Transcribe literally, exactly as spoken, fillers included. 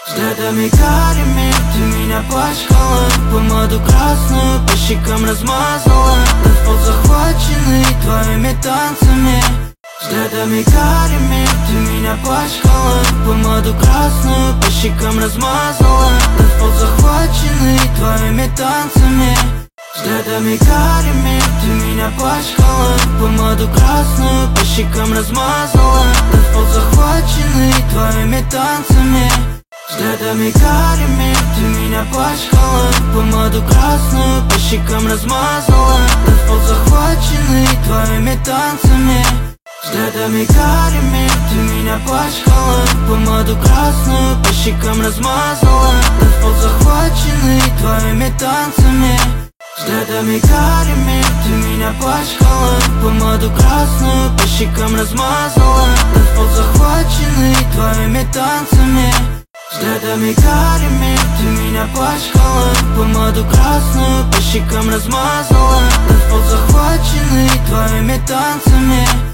Взглядами карими ты меня пачкала, помаду красную по щекам размазала. Танцпол захваченный твоими танцами. Взглядами карими ты меня пачкала, помаду красную по щекам размазала. Танцпол захваченный твоими танцами. Взглядами карими ты меня пачкала, помаду красную по щекам размазала. Танцпол захваченный твоими танцами. Взглядами карими ты меня пачкала, помаду красную по щекам размазала. Танцпол захваченный твоими танцами. Взглядами карими ты меня пачкала, помаду красную по щекам размазала. Танцпол захваченный твоими танцами. Взглядами карими ты меня пачкала, помаду красную по щекам размазала. Танцпол захваченный твоими танцами. Взглядами карими ты меня пачкала, помаду красную по щекам размазала. Танцпол захваченный твоими танцами.